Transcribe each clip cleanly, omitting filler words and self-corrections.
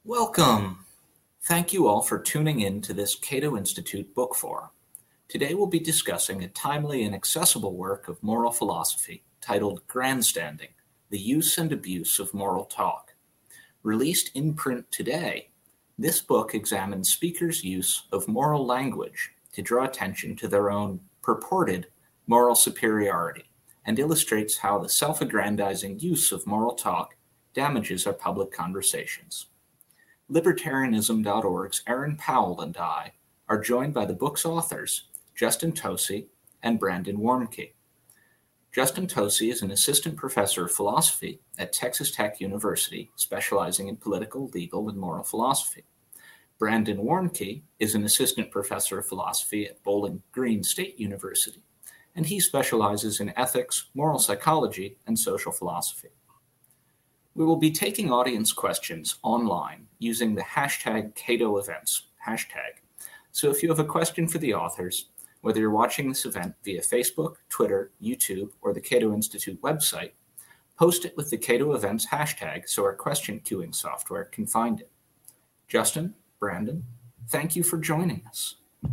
Welcome! Thank you all for tuning in to this Cato Institute book forum. Today we'll be discussing a timely and accessible work of moral philosophy titled Grandstanding: The Use and Abuse of Moral Talk. Released in print today, this book examines speakers' use of moral language to draw attention to their own purported moral superiority and illustrates how the self-aggrandizing use of moral talk damages our public conversations. Libertarianism.org's Aaron Powell and I are joined by the book's authors, Justin Tosi and Brandon Warnke. Justin Tosi is an assistant professor of philosophy at Texas Tech University, specializing in political, legal, and moral philosophy. Brandon Warnke is an assistant professor of philosophy at Bowling Green State University, and he specializes in ethics, moral psychology, and social philosophy. We will be taking audience questions online using the hashtag CatoEvents hashtag. So if you have a question for the authors, whether you're watching this event via Facebook, Twitter, YouTube, or the Cato Institute website, post it with the Cato Events hashtag so our question queuing software can find it. Justin, Brandon, thank you for joining us.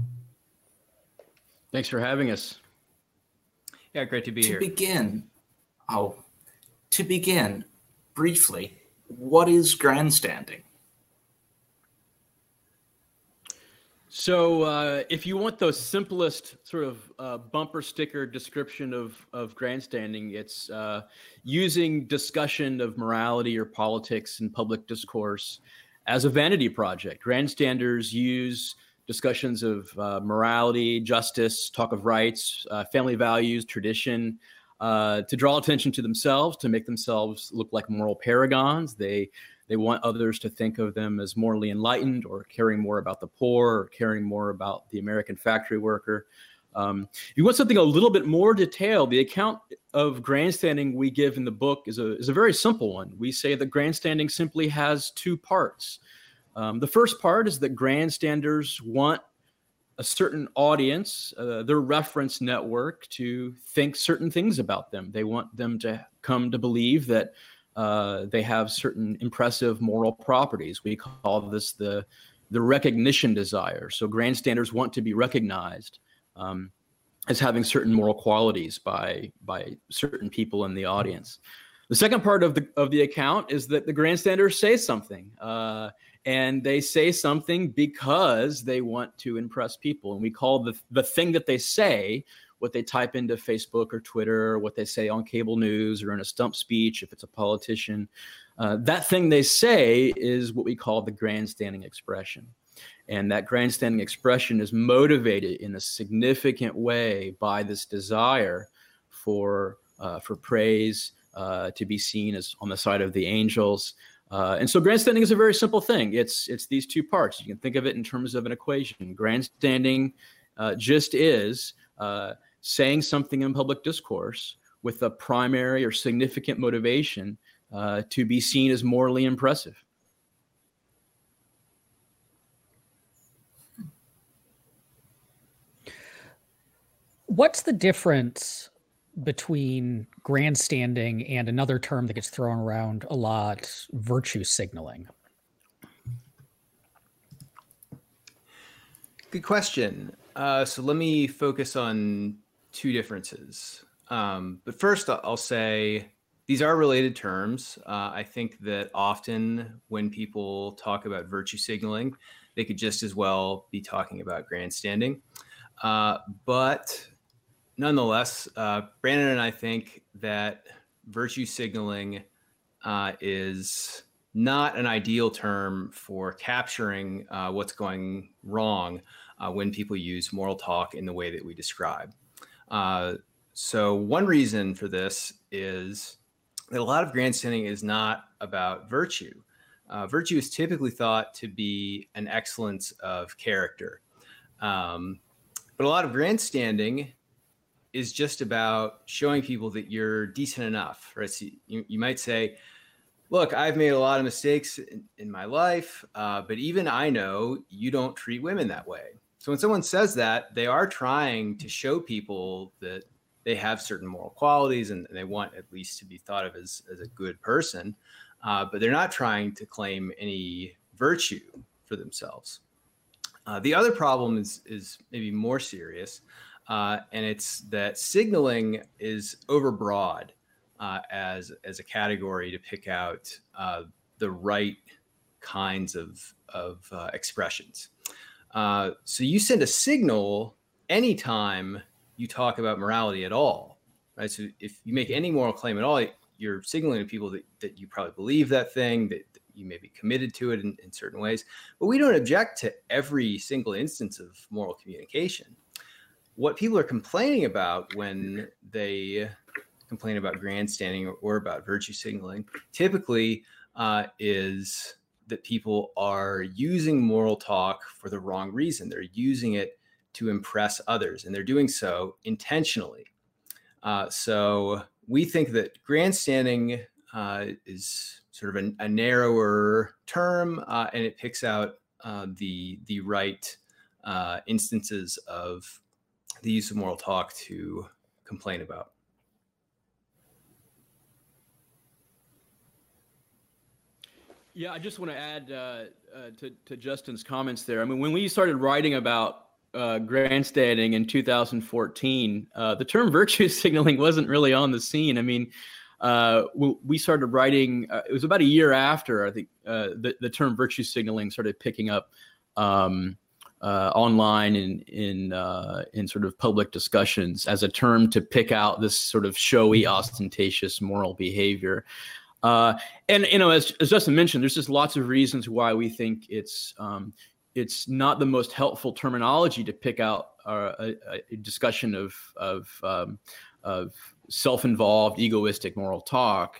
Thanks for having us. Yeah, great to be here. To begin, briefly, what is grandstanding? So if you want the simplest sort of bumper sticker description of grandstanding, it's using discussion of morality or politics in public discourse as a vanity project. Grandstanders use discussions of morality, justice, talk of rights, family values, tradition, to draw attention to themselves, to make themselves look like moral paragons. They want others to think of them as morally enlightened or caring more about the poor or caring more about the American factory worker. If you want something a little bit more detailed, the account of grandstanding we give in the book is a very simple one. We say that grandstanding simply has two parts. The first part is that grandstanders want a certain audience, their reference network, to think certain things about them. They want them to come to believe that they have certain impressive moral properties. We call this the recognition desire. So grandstanders want to be recognized as having certain moral qualities by certain people in the audience. The second part of the account is that the grandstanders say something, and they say something because they want to impress people. And we call the thing that they say, what they type into Facebook or Twitter, or what they say on cable news or in a stump speech if it's a politician. That thing they say is what we call the grandstanding expression. And that grandstanding expression is motivated in a significant way by this desire for praise, to be seen as on the side of the angels. And so grandstanding is a very simple thing. It's these two parts. You can think of it in terms of an equation. Grandstanding just is saying something in public discourse with a primary or significant motivation to be seen as morally impressive. What's the difference between grandstanding and another term that gets thrown around a lot, virtue signaling? Good question. So let me focus on two differences. But first, I'll say these are related terms. I think that often when people talk about virtue signaling, they could just as well be talking about grandstanding. But nonetheless, Brandon and I think that virtue signaling is not an ideal term for capturing what's going wrong when people use moral talk in the way that we describe. So one reason for this is that a lot of grandstanding is not about virtue. Virtue is typically thought to be an excellence of character. But a lot of grandstanding is just about showing people that you're decent enough, right? So you might say, look, I've made a lot of mistakes in my life, but even I know you don't treat women that way. So when someone says that, they are trying to show people that they have certain moral qualities and they want at least to be thought of as a good person, but they're not trying to claim any virtue for themselves. The other problem is maybe more serious, and it's that signaling is overbroad as a category to pick out the right kinds of expressions. So you send a signal anytime you talk about morality at all, right? So if you make any moral claim at all, you're signaling to people that you probably believe that thing, that you may be committed to it in certain ways. But we don't object to every single instance of moral communication. What people are complaining about when they complain about grandstanding or about virtue signaling typically is that people are using moral talk for the wrong reason. They're using it to impress others, and they're doing so intentionally. So we think that grandstanding is sort of a narrower term, and it picks out the right instances of the use of moral talk to complain about. Yeah, I just want to add to Justin's comments there. I mean, when we started writing about grandstanding in 2014, the term virtue signaling wasn't really on the scene. I mean, we started writing, it was about a year after, I think, the term virtue signaling started picking up online in sort of public discussions as a term to pick out this sort of showy, ostentatious moral behavior. And, you know, as Justin mentioned, there's just lots of reasons why we think it's not the most helpful terminology to pick out a discussion of self-involved, egoistic moral talk.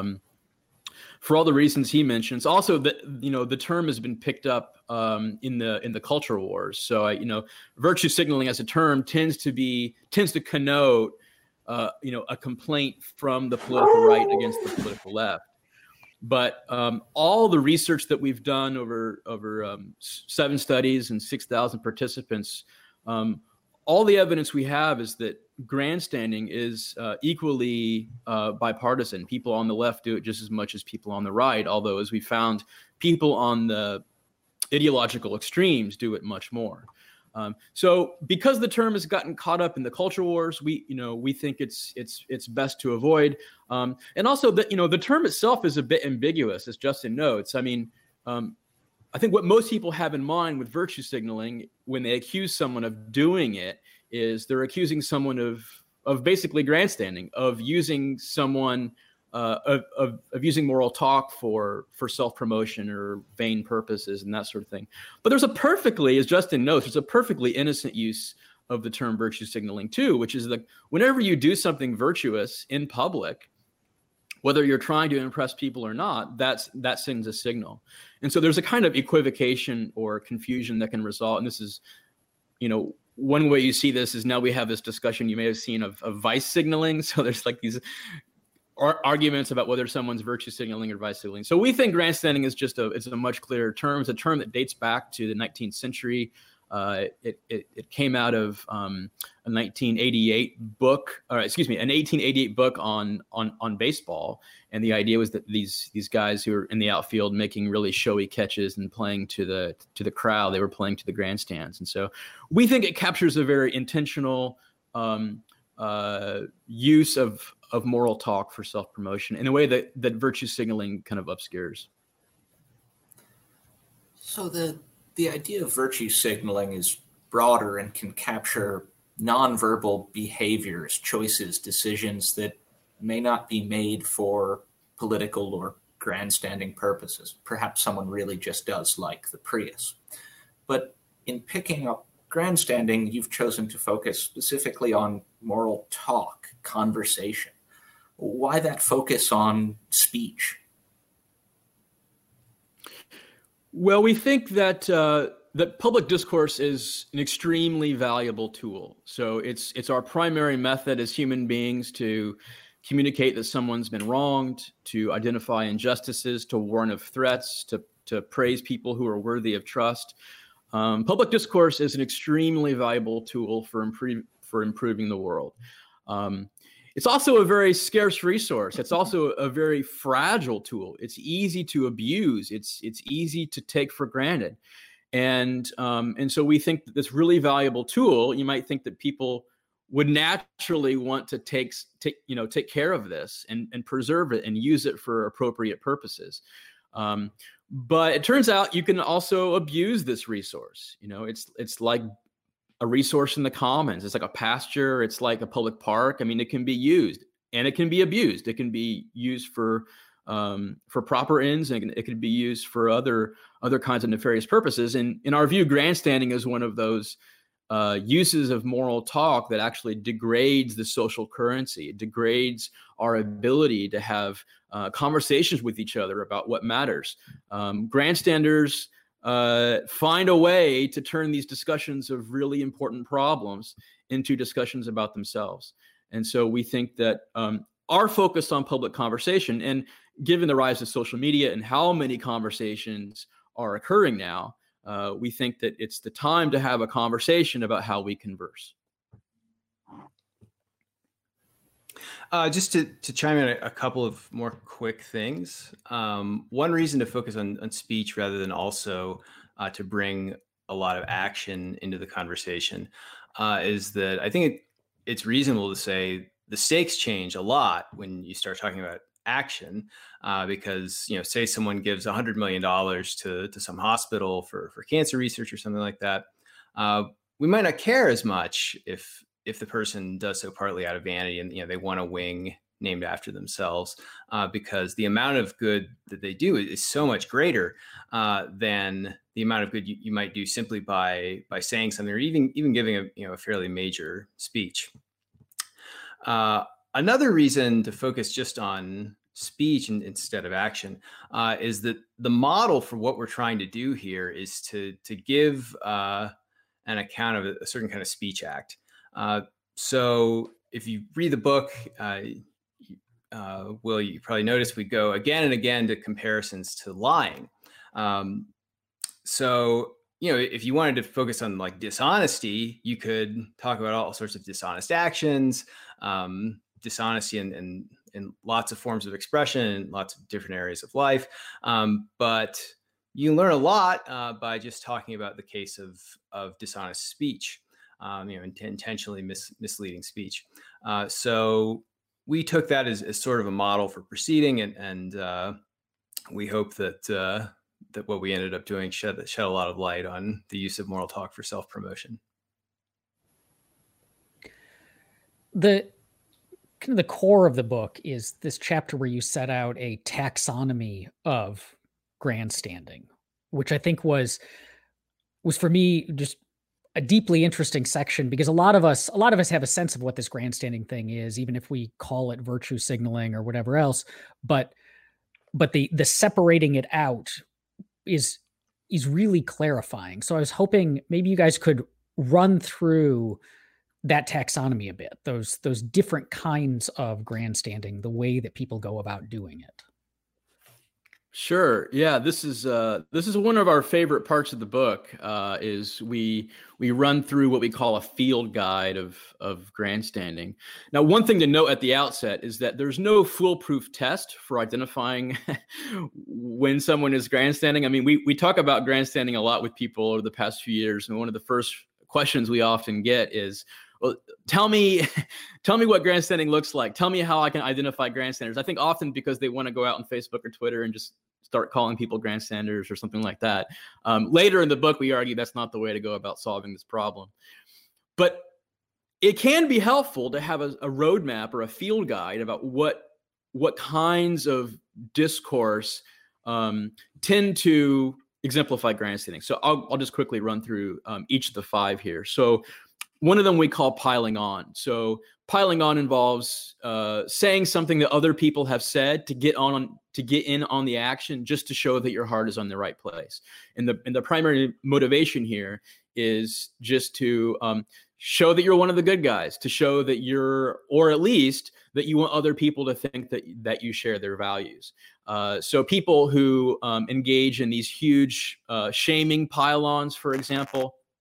For all the reasons he mentions, also that, you know, the term has been picked up in the culture wars. So, you know, virtue signaling as a term tends to connote you know, a complaint from the political right against the political left. But all the research that we've done over 7 studies and 6,000 participants, all the evidence we have is that grandstanding is equally bipartisan. People on the left do it just as much as people on the right, although, as we found, people on the ideological extremes do it much more. So because the term has gotten caught up in the culture wars, we think it's best to avoid. And also that, you know, the term itself is a bit ambiguous, as Justin notes. I mean, I think what most people have in mind with virtue signaling when they accuse someone of doing it is they're accusing someone of basically grandstanding, of using someone of using moral talk for self-promotion or vain purposes and that sort of thing. But there's a perfectly, as Justin notes, there's a perfectly innocent use of the term virtue signaling too, which is that whenever you do something virtuous in public, whether you're trying to impress people or not, that sends a signal. And so there's a kind of equivocation or confusion that can result. And this is, you know, one way you see this is now we have this discussion you may have seen of vice signaling. So there's like these arguments about whether someone's virtue signaling or vice signaling. So we think grandstanding is it's a much clearer term. It's a term that dates back to the 19th century. It came out of a 1988 book, an 1888 book on baseball. And the idea was that these guys who were in the outfield making really showy catches and playing to the crowd, they were playing to the grandstands. And so we think it captures a very intentional use of moral talk for self-promotion in a way that virtue signaling kind of obscures. So the idea of virtue signaling is broader and can capture nonverbal behaviors, choices, decisions that may not be made for political or grandstanding purposes. Perhaps someone really just does like the Prius. But in picking up grandstanding, you've chosen to focus specifically on moral talk, conversation. Why that focus on speech? Well, we think that that public discourse is an extremely valuable tool. So it's our primary method as human beings to communicate that someone's been wronged, to identify injustices, to warn of threats, to praise people who are worthy of trust. Public discourse is an extremely valuable tool for improving the world. It's also a very scarce resource. It's also a very fragile tool. It's easy to abuse. It's easy to take for granted. And so we think that this really valuable tool, you might think that people would naturally want to take care of this and preserve it and use it for appropriate purposes. But it turns out you can also abuse this resource. It's like a resource in the commons. It's like a pasture. It's like a public park. I mean, it can be used and it can be abused. It can be used for proper ends, and it can be used for other kinds of nefarious purposes. And in our view, grandstanding is one of those uses of moral talk that actually degrades the social currency. It degrades our ability to have conversations with each other about what matters. Grandstanders find a way to turn these discussions of really important problems into discussions about themselves. And so we think that our focus on public conversation, and given the rise of social media and how many conversations are occurring now, we think that it's the time to have a conversation about how we converse. Just to chime in a couple of more quick things. One reason to focus on speech rather than also to bring a lot of action into the conversation is that I think it's reasonable to say the stakes change a lot when you start talking about action, because say someone gives $100 million to some hospital for cancer research or something like that, we might not care as much if the person does so partly out of vanity and they want a wing named after themselves, because the amount of good that they do is so much greater than the amount of good you might do simply by saying something or even giving a fairly major speech. Another reason to focus just on speech instead of action is that the model for what we're trying to do here is to give an account of a certain kind of speech act. So if you read the book, Will, you probably notice we go again and again to comparisons to lying. So if you wanted to focus on like dishonesty, you could talk about all sorts of dishonest actions, dishonesty in lots of forms of expression and lots of different areas of life. But you can learn a lot by just talking about the case of dishonest speech, intentionally misleading speech. So we took that as sort of a model for proceeding, and we hope that what we ended up doing shed a lot of light on the use of moral talk for self-promotion. The core of the book is this chapter where you set out a taxonomy of grandstanding, which I think was for me just a deeply interesting section, because a lot of us have a sense of what this grandstanding thing is, even if we call it virtue signaling or whatever else. But the separating it out is really clarifying. So I was hoping maybe you guys could run through that taxonomy a bit, those different kinds of grandstanding, the way that people go about doing it. Sure. Yeah, this is one of our favorite parts of the book. Is we run through what we call a field guide of grandstanding. Now, one thing to note at the outset is that there's no foolproof test for identifying when someone is grandstanding. I mean, we talk about grandstanding a lot with people over the past few years, and one of the first questions we often get is, well, tell me what grandstanding looks like. Tell me how I can identify grandstanders. I think often because they want to go out on Facebook or Twitter and just start calling people grandstanders or something like that. Later in the book, we argue that's not the way to go about solving this problem. But it can be helpful to have a roadmap or a field guide about what kinds of discourse tend to exemplify grandstanding. So I'll just quickly run through each of the 5 here. So one of them we call piling on. So piling on involves saying something that other people have said to get in on the action, just to show that your heart is on the right place. And the primary motivation here is just to show that you're one of the good guys, to show that or at least that you want other people to think that you share their values. So people who engage in these huge shaming pile-ons, for example,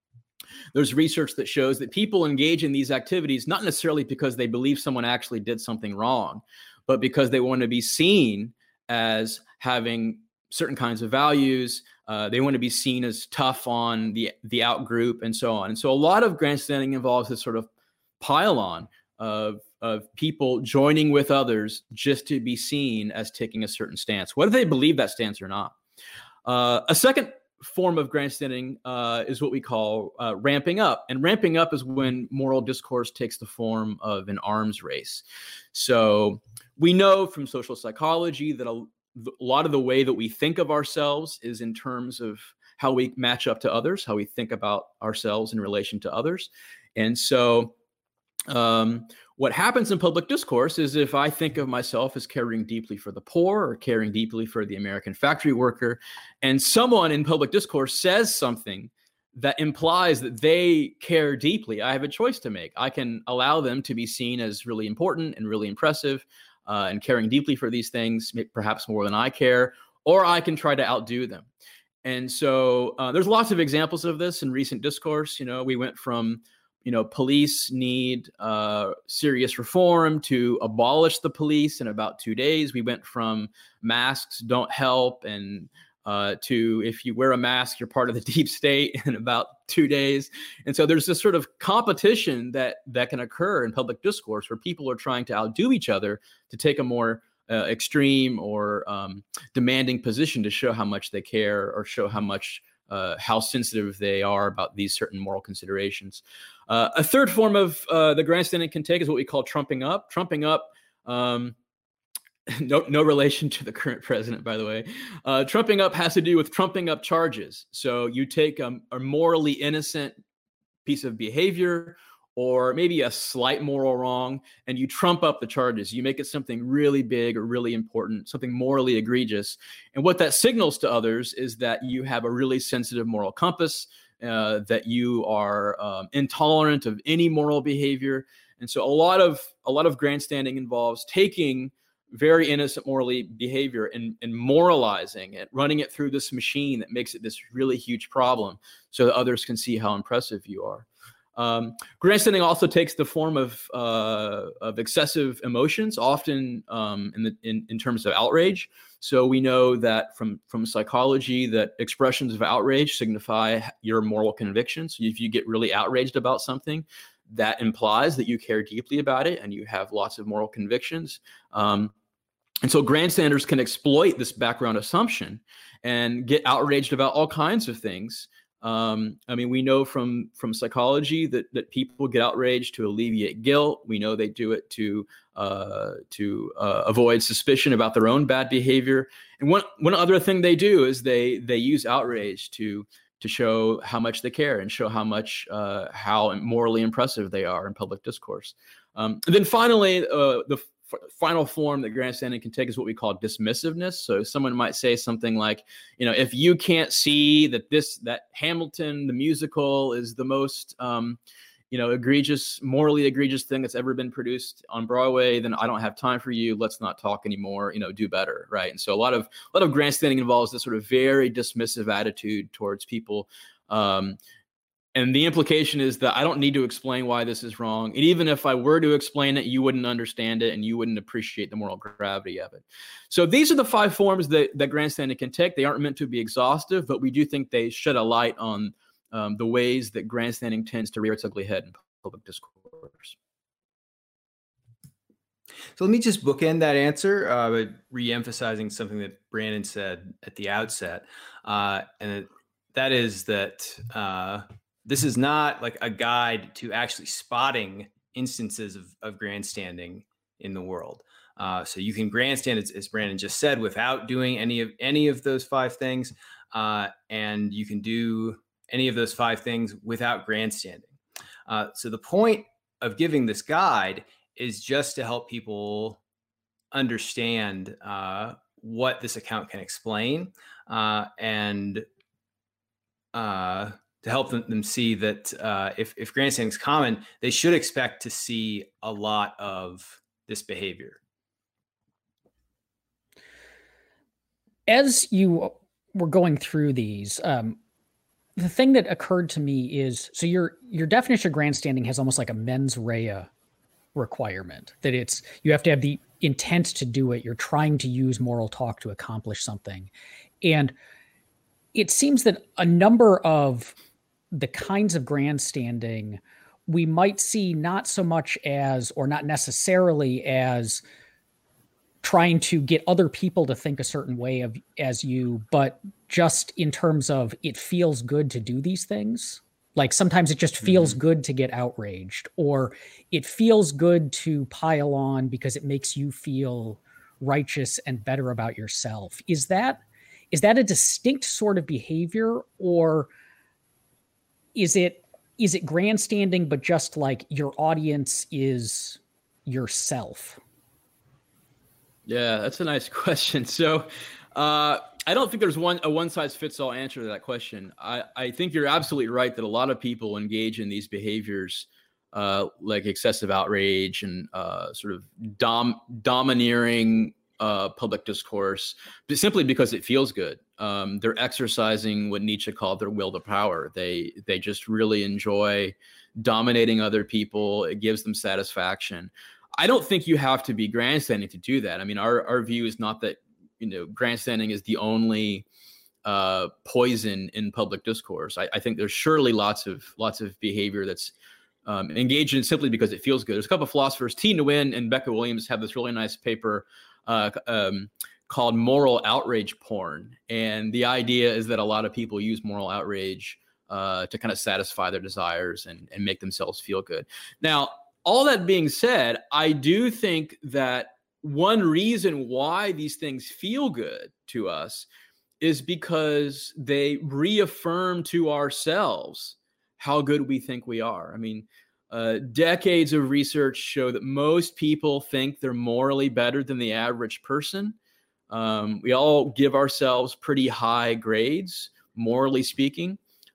There's research that shows that people engage in these activities not necessarily because they believe someone actually did something wrong, but because they want to be seen as having certain kinds of values. They want to be seen as tough on the out group and so on. And so a lot of grandstanding involves this sort of pile-on of people joining with others just to be seen as taking a certain stance, whether they believe that stance or not. A second form of grandstanding is what we call ramping up. And ramping up is when moral discourse takes the form of an arms race. So we know from social psychology that a lot of the way that we think of ourselves is in terms of how we match up to others, how we think about ourselves in relation to others. And so what happens in public discourse is if I think of myself as caring deeply for the poor or caring deeply for the American factory worker, and someone in public discourse says something that implies that they care deeply, I have a choice to make. I can allow them to be seen as really important and really impressive and caring deeply for these things, perhaps more than I care, or I can try to outdo them. And so there's lots of examples of this in recent discourse. We went from police need serious reform to abolish the police in about 2 days. We went from masks don't help and to if you wear a mask, you're part of the deep state in about 2 days. And so there's this sort of competition that can occur in public discourse where people are trying to outdo each other to take a more extreme or demanding position to show how much they care or show how sensitive they are about these certain moral considerations. A third form of the grandstanding can take is what we call trumping up. Trumping up, no relation to the current president, by the way. Trumping up has to do with trumping up charges. So you take a morally innocent piece of behavior or maybe a slight moral wrong, and you trump up the charges. You make it something really big or really important, something morally egregious. And what that signals to others is that you have a really sensitive moral compass, that you are intolerant of any moral behavior. And so a lot of grandstanding involves taking very innocent morally behavior and moralizing it, running it through this machine that makes it this really huge problem so that others can see how impressive you are. Grandstanding also takes the form of excessive emotions, often in terms of outrage. So we know that from psychology that expressions of outrage signify your moral convictions. So if you get really outraged about something, that implies that you care deeply about it and you have lots of moral convictions. And so grandstanders can exploit this background assumption and get outraged about all kinds of things. We know from psychology that people get outraged to alleviate guilt. We know they do it to avoid suspicion about their own bad behavior. And one other thing they do is they use outrage to show how much they care and show how morally impressive they are in public discourse. And then finally, the final form that grandstanding can take is what we call dismissiveness. So someone might say something like, if you can't see that Hamilton, the musical, is the most, morally egregious thing that's ever been produced on Broadway, then I don't have time for you. Let's not talk anymore, do better. Right. And so a lot of grandstanding involves this sort of very dismissive attitude towards people. And the implication is that I don't need to explain why this is wrong. And even if I were to explain it, you wouldn't understand it and you wouldn't appreciate the moral gravity of it. So these are the 5 forms that grandstanding can take. They aren't meant to be exhaustive, but we do think they shed a light on the ways that grandstanding tends to rear its ugly head in public discourse. So let me just bookend that answer by re-emphasizing something that Brandon said at the outset. And that is that this is not like a guide to actually spotting instances of grandstanding in the world. So you can grandstand, as Brandon just said, without doing any of those 5 things. And you can do any of those 5 things without grandstanding. So the point of giving this guide is just to help people understand what this account can explain and to help them see that if grandstanding is common, they should expect to see a lot of this behavior. As you were going through these, the thing that occurred to me is, so your definition of grandstanding has almost like a mens rea requirement, that you have to have the intent to do it. You're trying to use moral talk to accomplish something. And it seems that a number of the kinds of grandstanding we might see not so much as, or not necessarily as, trying to get other people to think a certain way as you, but just in terms of it feels good to do these things. Like sometimes it just feels good to get outraged, or it feels good to pile on because it makes you feel righteous and better about yourself. Is that a distinct sort of behavior, or is it grandstanding, but just like your audience is yourself? Yeah, that's a nice question. So I don't think there's a one-size-fits-all answer to that question. I think you're absolutely right that a lot of people engage in these behaviors like excessive outrage and sort of domineering public discourse, but simply because it feels good. They're exercising what Nietzsche called their will to power. They just really enjoy dominating other people. It gives them satisfaction. I don't think you have to be grandstanding to do that. I mean, our view is not that, grandstanding is the only poison in public discourse. I think there's surely lots of behavior that's engaged in simply because it feels good. There's a couple of philosophers, T. Nguyen and Becca Williams, have this really nice paper called Moral Outrage Porn. And the idea is that a lot of people use moral outrage to kind of satisfy their desires and make themselves feel good. Now, all that being said, I do think that one reason why these things feel good to us is because they reaffirm to ourselves how good we think we are. I mean, decades of research show that most people think they're morally better than the average person. We all give ourselves pretty high grades, morally speaking.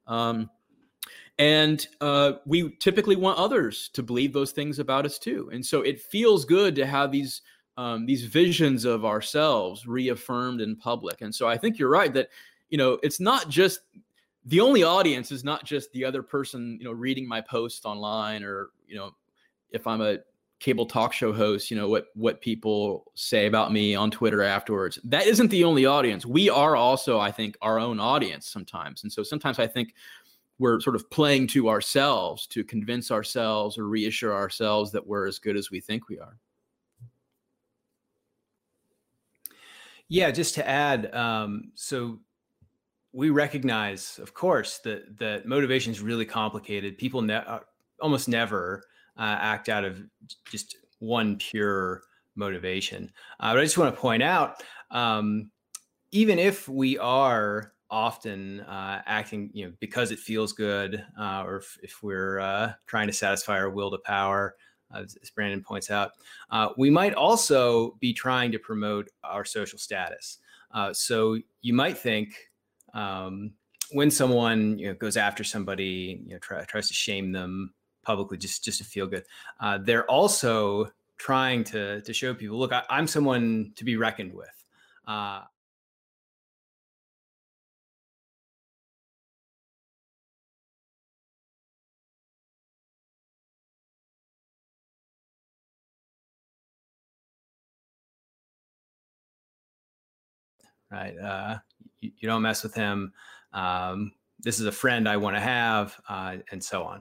And we typically want others to believe those things about us too. And so it feels good to have these visions of ourselves reaffirmed in public. And so I think you're right that, it's not just, the only audience is not just the other person, reading my post online, or, if I'm a cable talk show host, what people say about me on Twitter afterwards. That isn't the only audience. We are also, I think, our own audience sometimes. And so sometimes I think we're sort of playing to ourselves to convince ourselves or reassure ourselves that we're as good as we think we are. Yeah, just to add, so we recognize, of course, that motivation is really complicated. People almost never act out of just one pure motivation. But I just want to point out, even if we are often acting, because it feels good, or if we're trying to satisfy our will to power, as Brandon points out, we might also be trying to promote our social status. So you might think when someone goes after somebody, tries to shame them publicly just to feel good, they're also trying to show people, look, I'm someone to be reckoned with. Right. You don't mess with him. This is a friend I want to have, and so on.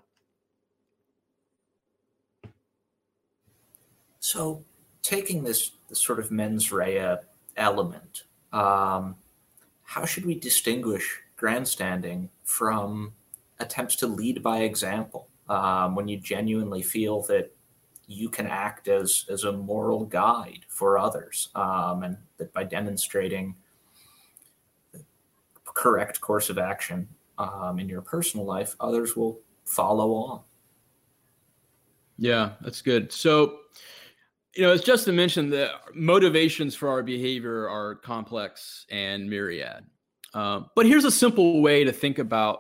So taking this sort of mens rea element, how should we distinguish grandstanding from attempts to lead by example, when you genuinely feel that you can act as a moral guide for others, and that by demonstrating the correct course of action in your personal life, others will follow on? Yeah, that's good. So, as Justin mentioned, the motivations for our behavior are complex and myriad. But here's a simple way to think about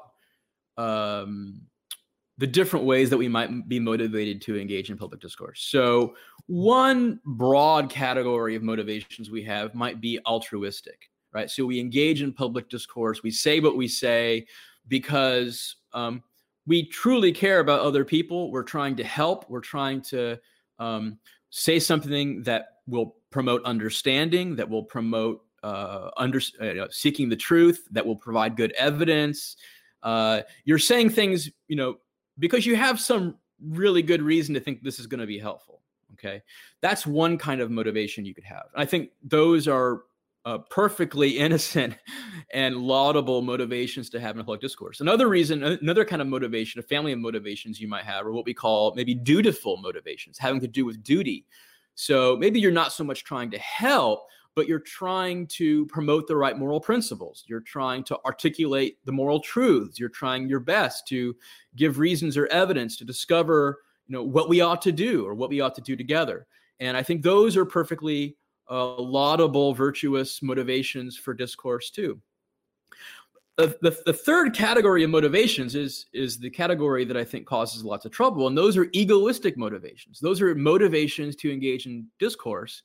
the different ways that we might be motivated to engage in public discourse. So one broad category of motivations we have might be altruistic, right? So we engage in public discourse, we say what we say because we truly care about other people. We're trying to help. We're trying to say something that will promote understanding, that will promote seeking the truth, that will provide good evidence. You're saying things, because you have some really good reason to think this is going to be helpful. Okay, that's one kind of motivation you could have. I think those are perfectly innocent and laudable motivations to have in a public discourse. Another kind of motivation, a family of motivations you might have, are what we call maybe dutiful motivations, having to do with duty. So maybe you're not so much trying to help, but you're trying to promote the right moral principles. You're trying to articulate the moral truths. You're trying your best to give reasons or evidence to discover, what we ought to do or what we ought to do together. And I think those are perfectly laudable, virtuous motivations for discourse too. The third category of motivations is the category that I think causes lots of trouble, and those are egoistic motivations. Those are motivations to engage in discourse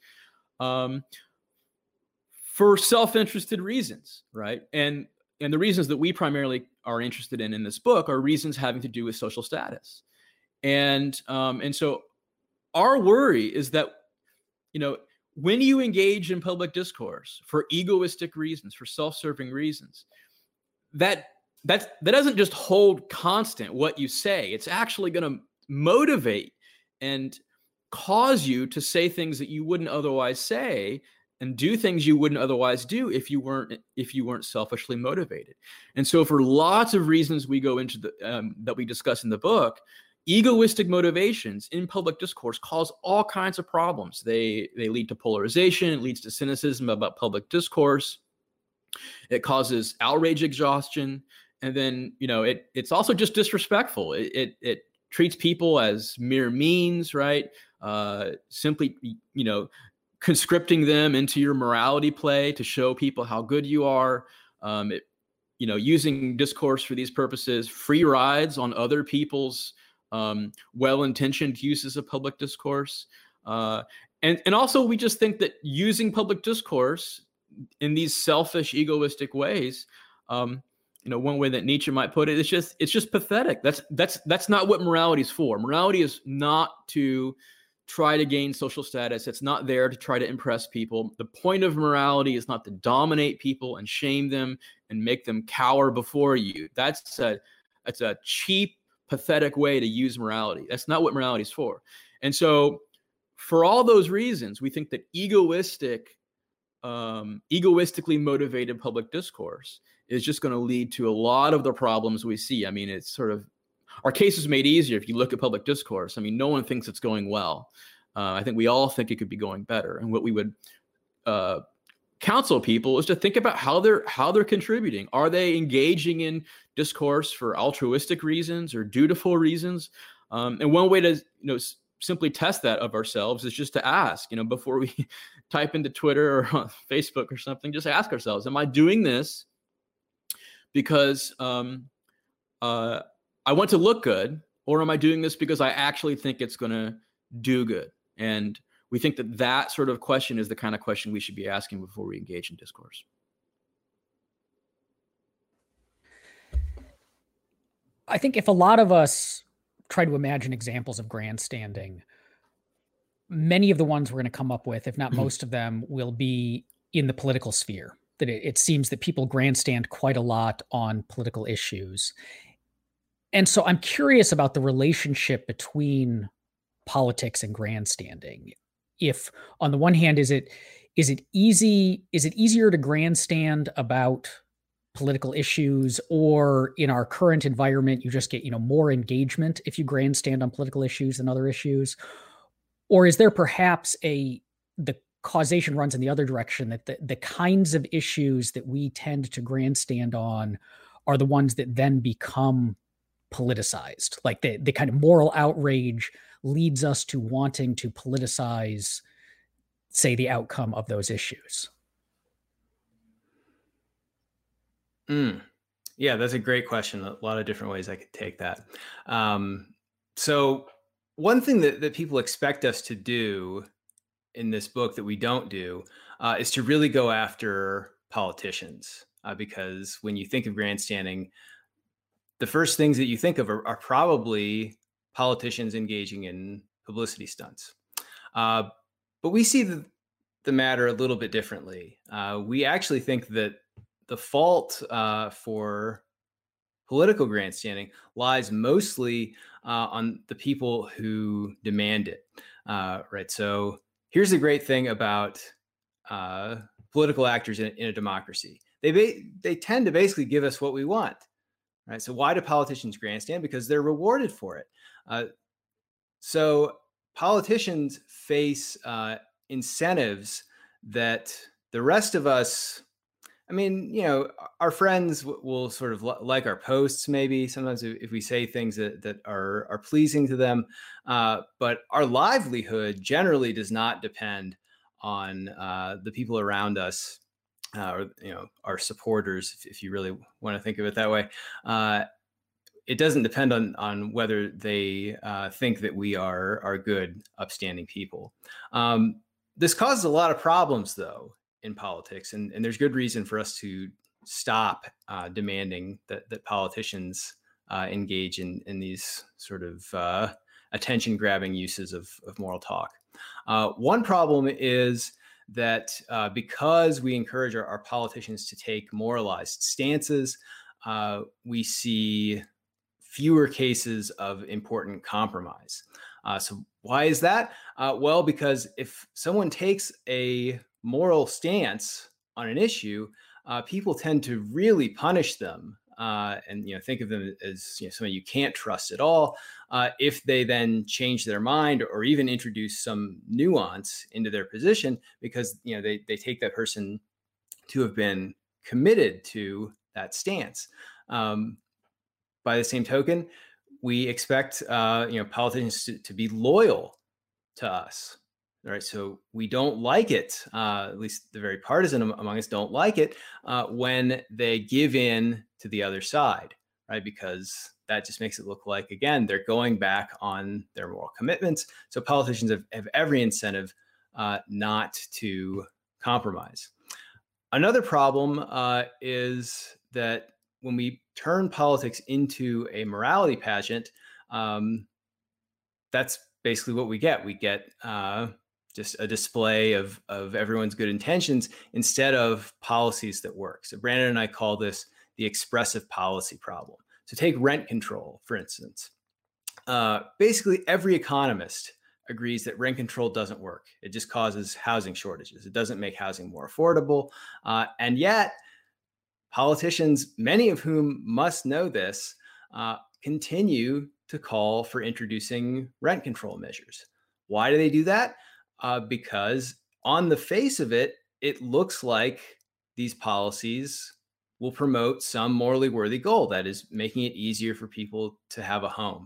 for self-interested reasons, right? And the reasons that we primarily are interested in this book are reasons having to do with social status, and so our worry is that when you engage in public discourse for egoistic reasons, for self-serving reasons, that doesn't just hold constant what you say. It's actually going to motivate and cause you to say things that you wouldn't otherwise say and do things you wouldn't otherwise do if you weren't selfishly motivated. And so for lots of reasons we go into that we discuss in the book, egoistic motivations in public discourse cause all kinds of problems. They lead to polarization. It leads to cynicism about public discourse. It causes outrage exhaustion. And then, it's also just disrespectful. It treats people as mere means, right? Simply, conscripting them into your morality play to show people how good you are. Using discourse for these purposes, free rides on other people's well-intentioned uses of public discourse. And also we just think that using public discourse in these selfish, egoistic ways, one way that Nietzsche might put it, it's just pathetic. That's not what morality is for. Morality is not to try to gain social status. It's not there to try to impress people. The point of morality is not to dominate people and shame them and make them cower before you. That's a cheap, pathetic way to use morality. That's not what morality is for. And so for all those reasons, we think that egoistically motivated public discourse is just going to lead to a lot of the problems we see. I mean, it's sort of, our case is made easier if you look at public discourse. I mean, no one thinks it's going well. I think we all think it could be going better. And what we would counsel people is to think about how they're contributing. Are they engaging in discourse for altruistic reasons or dutiful reasons? And one way to simply test that of ourselves is just to ask, before we type into Twitter or on Facebook or something, just ask ourselves, am I doing this because I want to look good, or am I doing this because I actually think it's going to do good? And we think that sort of question is the kind of question we should be asking before we engage in discourse. I think if a lot of us try to imagine examples of grandstanding, many of the ones we're going to come up with, if not most of them, will be in the political sphere. That it seems that people grandstand quite a lot on political issues. And so I'm curious about the relationship between politics and grandstanding. If on the one hand, is it easier to grandstand about political issues, or in our current environment, you just get, more engagement if you grandstand on political issues than other issues? Or is there perhaps the causation runs in the other direction, that the kinds of issues that we tend to grandstand on are the ones that then become politicized? Like the kind of moral outrage leads us to wanting to politicize, say, the outcome of those issues. Yeah, that's a great question. A lot of different ways I could take that. So one thing that people expect us to do in this book that we don't do is to really go after politicians, because when you think of grandstanding, the first things that you think of are probably politicians engaging in publicity stunts. But we see the matter a little bit differently. We actually think that the fault for political grandstanding lies mostly on the people who demand it, right? So here's the great thing about political actors in a democracy. They tend to basically give us what we want, right? So why do politicians grandstand? Because they're rewarded for it. So politicians face incentives that the rest of us, I mean, you know, our friends will sort of like our posts, maybe sometimes if we say things that are pleasing to them, but our livelihood generally does not depend on the people around us, or, you know, our supporters, if you really want to think of it that way. It doesn't depend on whether they think that we are good, upstanding people. This causes a lot of problems, though, in politics, and there's good reason for us to stop demanding that politicians engage in these sort of attention-grabbing uses of moral talk. One problem is that because we encourage our politicians to take moralized stances, we see fewer cases of important compromise. So why is that? Well, because if someone takes a moral stance on an issue, people tend to really punish them and, you know, think of them as, you know, somebody you can't trust at all. If they then change their mind or even introduce some nuance into their position, because, you know, they take that person to have been committed to that stance. By the same token, we expect politicians to be loyal to us. All right, so we don't like it, at least the very partisan among us don't like it when they give in to the other side, right? Because that just makes it look like, again, they're going back on their moral commitments. So politicians have every incentive not to compromise. Another problem is that when we turn politics into a morality pageant, that's basically what we get. We get just a display of everyone's good intentions instead of policies that work. So Brandon and I call this the expressive policy problem. So take rent control, for instance. Basically, every economist agrees that rent control doesn't work. It just causes housing shortages. It doesn't make housing more affordable. And yet, politicians, many of whom must know this, continue to call for introducing rent control measures. Why do they do that? Because on the face of it, it looks like these policies will promote some morally worthy goal, that is, making it easier for people to have a home.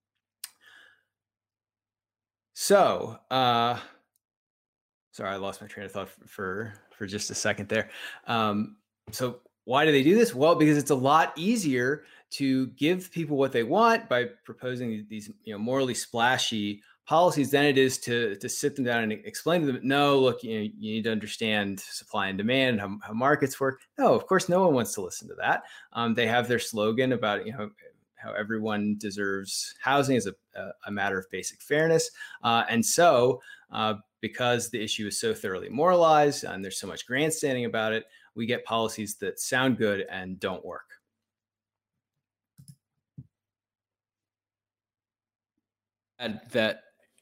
So, sorry, I lost my train of thought for just a second there. So why do they do this? Well, because it's a lot easier to give people what they want by proposing these, you know, morally splashy policies than it is to sit them down and explain to them, no, look, you know, you need to understand supply and demand, how markets work. No, of course, no one wants to listen to that. They have their slogan about, you know, how everyone deserves housing as a matter of basic fairness. And so because the issue is so thoroughly moralized and there's so much grandstanding about it, we get policies that sound good and don't work. And that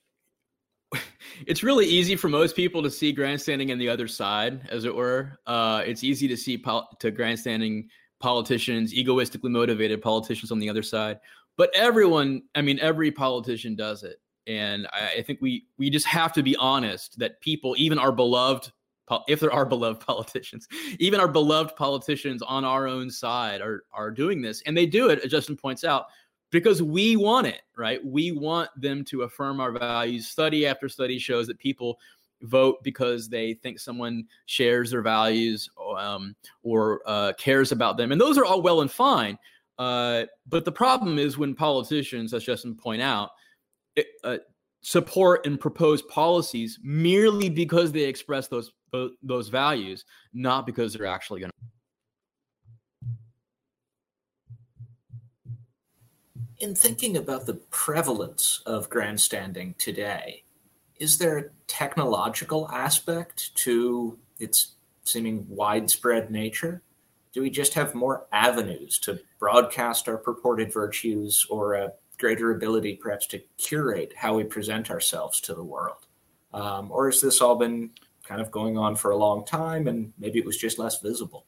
it's really easy for most people to see grandstanding in the other side, as it were. It's easy to see grandstanding politicians, egoistically motivated politicians on the other side. But everyone, I mean, every politician does it. And I think we just have to be honest that people, even our beloved, if there are beloved politicians, even our beloved politicians on our own side are doing this. And they do it, as Justin points out, because we want it, right? We want them to affirm our values. Study after study shows that people vote because they think someone shares their values or cares about them. And those are all well and fine. But the problem is when politicians, as Justin pointed out, support and propose policies merely because they express those values, not because they're actually going to. In thinking about the prevalence of grandstanding today, is there a technological aspect to its seeming widespread nature? Do we just have more avenues to broadcast our purported virtues, or a greater ability perhaps to curate how we present ourselves to the world? Or has this all been kind of going on for a long time and maybe it was just less visible?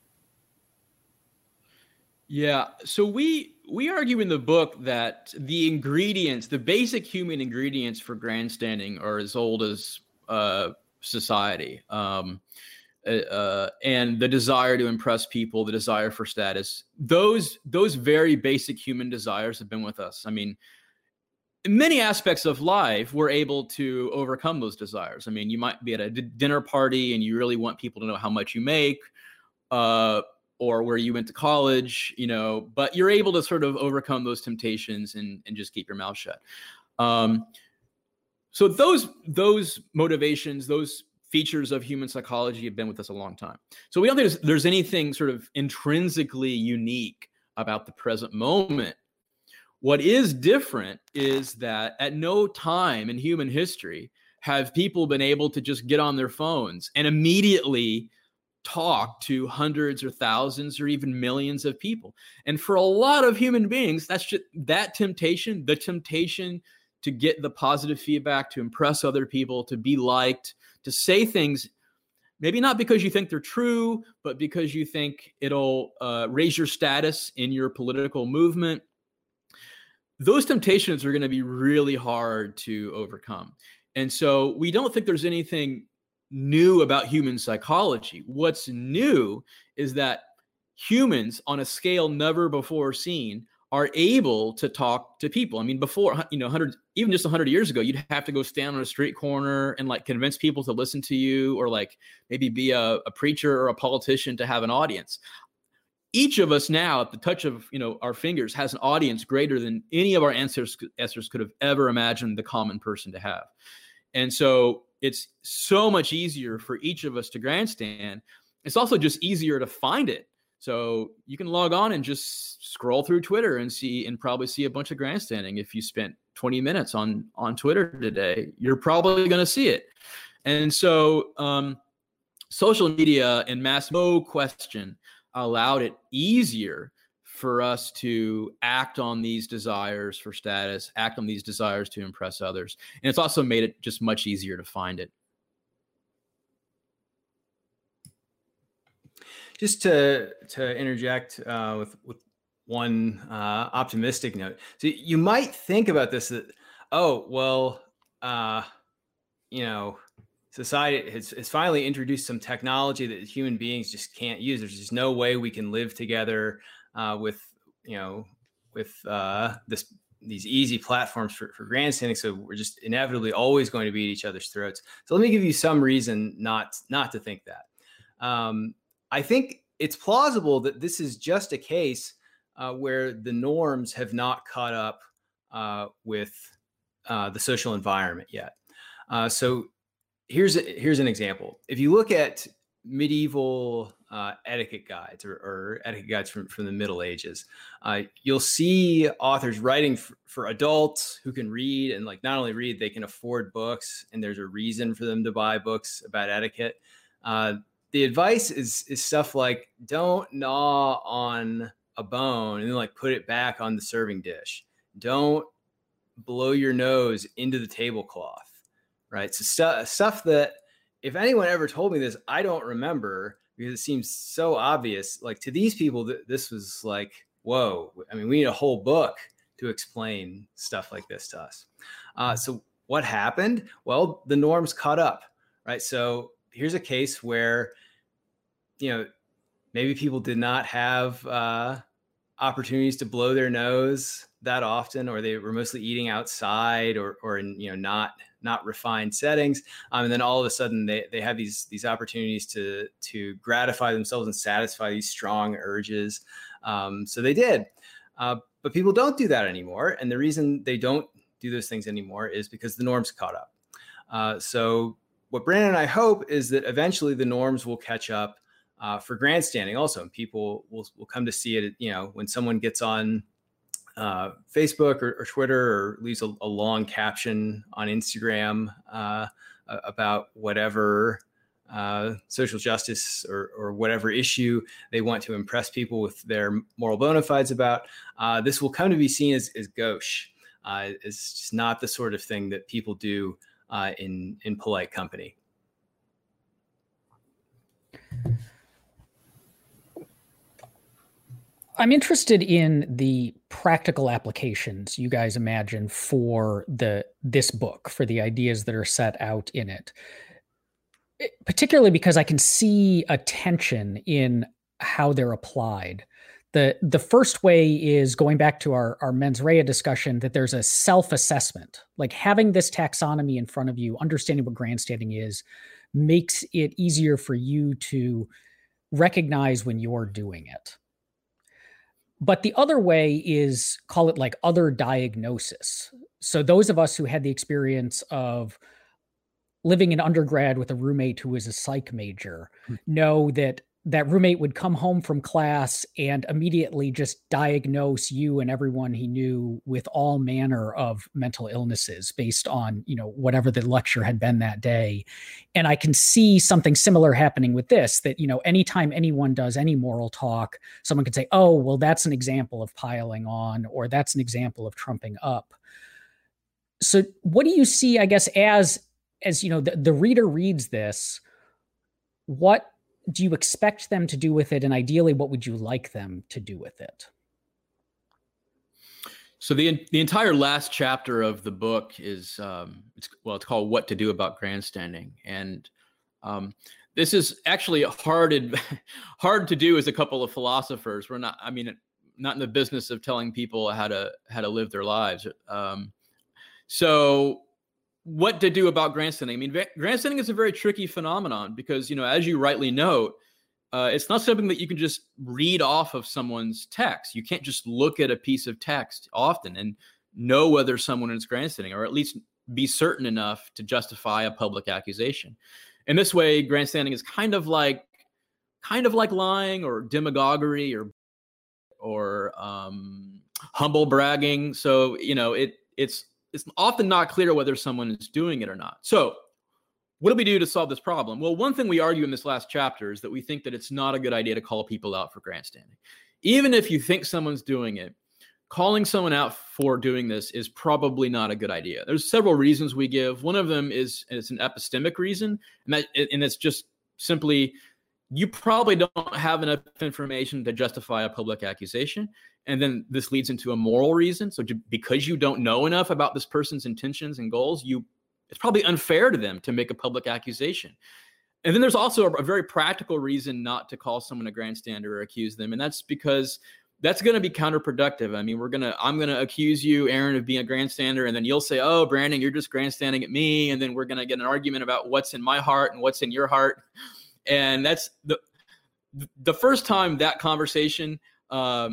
Yeah. So we argue in the book that the ingredients, the basic human ingredients for grandstanding, are as old as society. And the desire to impress people, the desire for status, those very basic human desires have been with us. I mean, in many aspects of life, we're able to overcome those desires. I mean, you might be at a dinner party and you really want people to know how much you make, or where you went to college, but you're able to sort of overcome those temptations and just keep your mouth shut. So those motivations, those features of human psychology have been with us a long time. So we don't think there's anything sort of intrinsically unique about the present moment. What is different is that at no time in human history have people been able to just get on their phones and immediately talk to hundreds or thousands or even millions of people. And for a lot of human beings, that's just that temptation, the temptation to get the positive feedback, to impress other people, to be liked, to say things, maybe not because you think they're true, but because you think it'll raise your status in your political movement. Those temptations are going to be really hard to overcome. And so we don't think there's anything new about human psychology. What's new is that humans, on a scale never before seen, are able to talk to people. I mean, before, even just 100 years ago, you'd have to go stand on a street corner and like convince people to listen to you, or like maybe be a preacher or a politician to have an audience. Each of us now, at the touch of our fingers, has an audience greater than any of our ancestors could have ever imagined the common person to have. And so it's so much easier for each of us to grandstand. It's also just easier to find it. So you can log on and just scroll through Twitter and probably see a bunch of grandstanding. If you spent 20 minutes on Twitter today, you're probably going to see it. And so social media and mass, no question, allowed it easier for us to act on these desires for status, act on these desires to impress others. And it's also made it just much easier to find it. Just to interject with one optimistic note. So you might think about this that, society has finally introduced some technology that human beings just can't use. There's just no way we can live together with these easy platforms for grandstanding. So we're just inevitably always going to be at each other's throats. So let me give you some reason not to think that. I think it's plausible that this is just a case where the norms have not caught up with the social environment yet. So here's an example. If you look at medieval etiquette guides or etiquette guides from the Middle Ages, you'll see authors writing for adults who can read, and like not only read, they can afford books, and there's a reason for them to buy books about etiquette. The advice is stuff like, don't gnaw on a bone and then like put it back on the serving dish. Don't blow your nose into the tablecloth, right? So stuff that if anyone ever told me this, I don't remember, because it seems so obvious. Like to these people, this was like, whoa. I mean, we need a whole book to explain stuff like this to us. So what happened? Well, the norms caught up, right? So here's a case where, maybe people did not have opportunities to blow their nose that often, or they were mostly eating outside or in, not refined settings. And then all of a sudden they have these opportunities to gratify themselves and satisfy these strong urges. So they did, but people don't do that anymore. And the reason they don't do those things anymore is because the norms caught up. So what Brandon and I hope is that eventually the norms will catch up for grandstanding also. And people will come to see it, when someone gets on Facebook or Twitter, or leaves a long caption on Instagram about whatever social justice or whatever issue they want to impress people with their moral bona fides about, this will come to be seen as gauche. It's just not the sort of thing that people do in polite company. I'm interested in the practical applications you guys imagine for this book, for the ideas that are set out in it. Particularly because I can see a tension in how they're applied. The first way is going back to our mens rea discussion, that there's a self-assessment. Like having this taxonomy in front of you, understanding what grandstanding is, makes it easier for you to recognize when you're doing it. But the other way is, call it like other diagnosis. So those of us who had the experience of living in undergrad with a roommate who was a psych major know that roommate would come home from class and immediately just diagnose you and everyone he knew with all manner of mental illnesses based on, whatever the lecture had been that day. And I can see something similar happening with this, that, anytime anyone does any moral talk, someone could say, oh, well, that's an example of piling on, or that's an example of trumping up. So what do you see, I guess, as the reader reads this, what do you expect them to do with it? And ideally, what would you like them to do with it? So the entire last chapter of the book is, it's called What to Do About Grandstanding. And this is actually hard to do as a couple of philosophers. We're not in the business of telling people how to live their lives. So what to do about grandstanding? Grandstanding is a very tricky phenomenon because, as you rightly note, it's not something that you can just read off of someone's text. You can't just look at a piece of text often and know whether someone is grandstanding, or at least be certain enough to justify a public accusation. In this way, grandstanding is kind of like lying or demagoguery or humble bragging. So, it's often not clear whether someone is doing it or not. So what do we do to solve this problem? Well, one thing we argue in this last chapter is that we think that it's not a good idea to call people out for grandstanding. Even if you think someone's doing it, calling someone out for doing this is probably not a good idea. There's several reasons we give. One of them is it's an epistemic reason, and it's just simply you probably don't have enough information to justify a public accusation. And then this leads into a moral reason. So because you don't know enough about this person's intentions and goals, it's probably unfair to them to make a public accusation. And then there's also a very practical reason not to call someone a grandstander or accuse them. And that's because that's going to be counterproductive. I'm going to accuse you, Aaron, of being a grandstander. And then you'll say, oh, Brandon, you're just grandstanding at me. And then we're going to get an argument about what's in my heart and what's in your heart. And that's the first time that conversation, or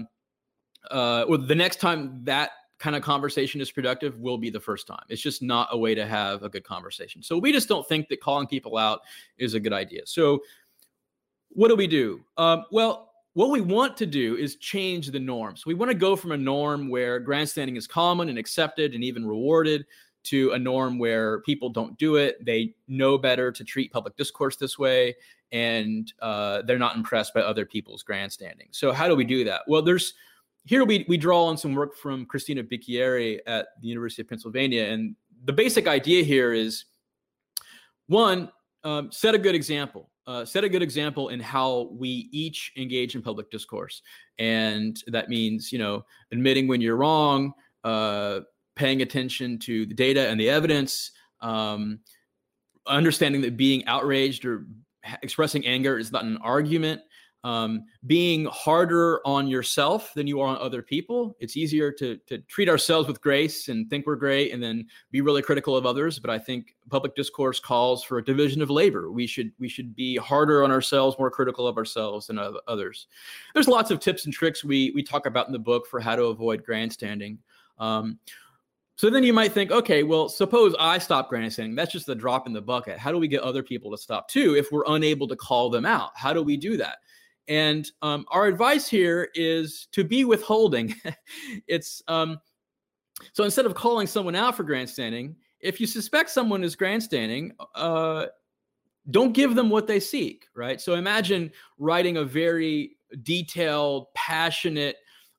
the next time that kind of conversation is productive will be the first time. It's just not a way to have a good conversation. So we just don't think that calling people out is a good idea. So what do we do? Well, what we want to do is change the norm. So we want to go from a norm where grandstanding is common and accepted and even rewarded to a norm where people don't do it. They know better to treat public discourse this way, and they're not impressed by other people's grandstanding. So how do we do that? Well, here we draw on some work from Christina Bicchieri at the University of Pennsylvania. And the basic idea here is, one, set a good example. Set a good example in how we each engage in public discourse. And that means, admitting when you're wrong, paying attention to the data and the evidence, understanding that being outraged or expressing anger is not an argument, being harder on yourself than you are on other people. It's easier to treat ourselves with grace and think we're great and then be really critical of others. But I think public discourse calls for a division of labor. We should be harder on ourselves, more critical of ourselves than of others. There's lots of tips and tricks we talk about in the book for how to avoid grandstanding. So then you might think, okay, well, suppose I stop grandstanding. That's just a drop in the bucket. How do we get other people to stop too if we're unable to call them out? How do we do that? And our advice here is to be withholding. It's so instead of calling someone out for grandstanding, if you suspect someone is grandstanding, don't give them what they seek, right? So imagine writing a very detailed, passionate,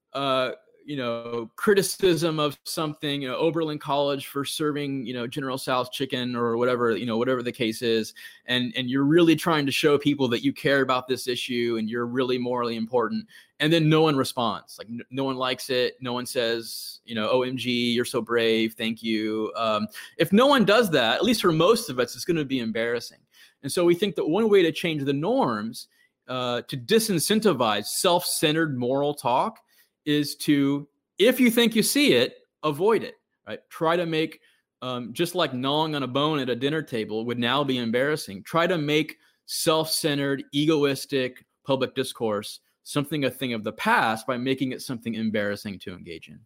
criticism of something, Oberlin College for serving, General Tso's chicken or whatever, whatever the case is. And you're really trying to show people that you care about this issue and you're really morally important. And then no one responds. Like no one likes it. No one says, OMG, you're so brave. Thank you. If no one does that, at least for most of us, it's going to be embarrassing. And so we think that one way to change the norms, to disincentivize self-centered moral talk, is to, if you think you see it, avoid it, right? Try to make, just like gnawing on a bone at a dinner table would now be embarrassing. Try to make self-centered, egoistic public discourse something a thing of the past by making it something embarrassing to engage in.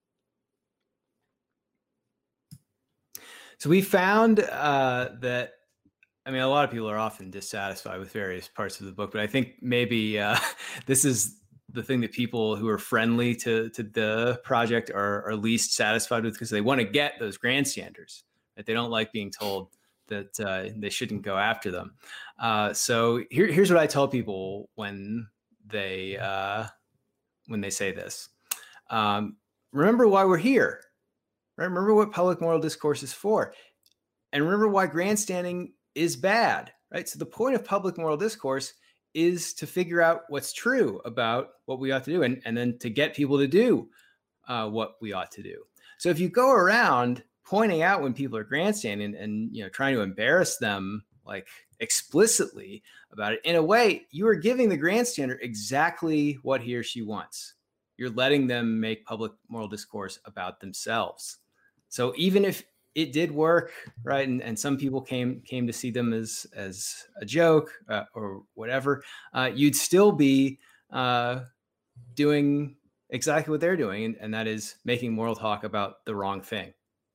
So we found that, a lot of people are often dissatisfied with various parts of the book, but I think maybe this is the thing that people who are friendly to the project are least satisfied with, because they want to get those grandstanders, that they don't like being told that they shouldn't go after them. So here's what I tell people when they say this. Remember why we're here, right? Remember what public moral discourse is for, and remember why grandstanding is bad, right? So the point of public moral discourse is to figure out what's true about what we ought to do, and then to get people to do what we ought to do. So if you go around pointing out when people are grandstanding and trying to embarrass them like explicitly about it, in a way, you are giving the grandstander exactly what he or she wants. You're letting them make public moral discourse about themselves. So even if it did work, right, and some people came to see them as a joke or whatever, you'd still be doing exactly what they're doing, and that is making moral talk about the wrong thing.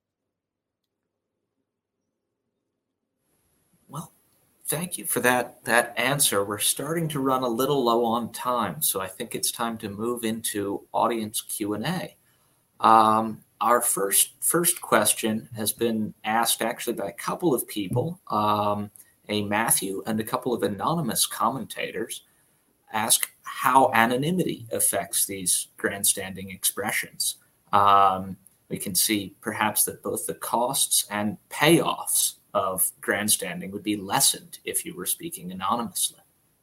Well, thank you for that answer. We're starting to run a little low on time, so I think it's time to move into audience Q&A. Our first question has been asked actually by a couple of people. A Matthew and a couple of anonymous commentators ask how anonymity affects these grandstanding expressions. We can see perhaps that both the costs and payoffs of grandstanding would be lessened if you were speaking anonymously.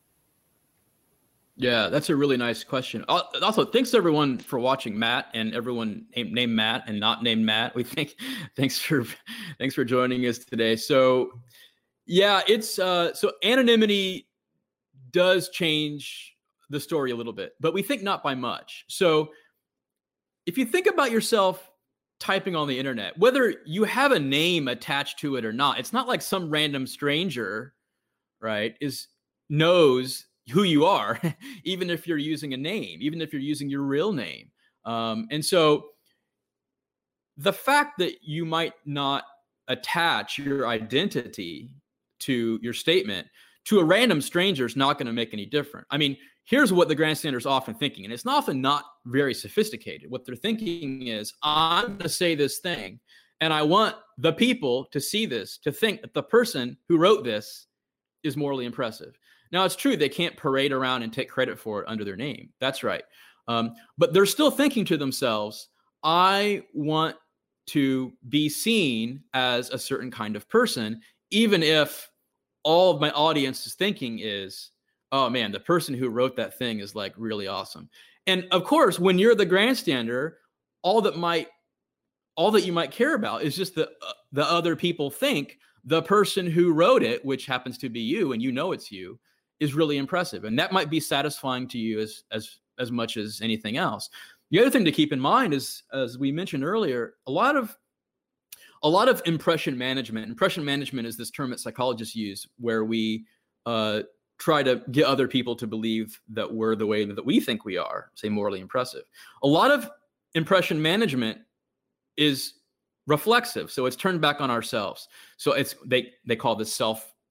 Yeah, that's a really nice question. Also, thanks to everyone for watching, Matt, and everyone named Matt and not named Matt. Thanks for joining us today. So, yeah, it's so anonymity does change the story a little bit, but we think not by much. So, if you think about yourself typing on the internet, whether you have a name attached to it or not, it's not like some random stranger, right, knows who you are, even if you're using a name, even if you're using your real name. And so the fact that you might not attach your identity to your statement to a random stranger is not going to make any difference. I mean, here's what the grandstander is often thinking, and it's often not very sophisticated. What they're thinking is, I'm going to say this thing, and I want the people to see this, to think that the person who wrote this is morally impressive. Now, it's true they can't parade around and take credit for it under their name. That's right. But they're still thinking to themselves, I want to be seen as a certain kind of person, even if all of my audience is thinking is, oh man, the person who wrote that thing is like really awesome. And of course, when you're the grandstander, all that you might care about is just the other people think the person who wrote it, which happens to be you, and it's you, is really impressive. And that might be satisfying to you as much as anything else. The other thing to keep in mind is, as we mentioned earlier, a lot of impression management. Impression management is this term that psychologists use, where we try to get other people to believe that we're the way that we think we are, say morally impressive. A lot of impression management is reflexive, so it's turned back on ourselves. So they call this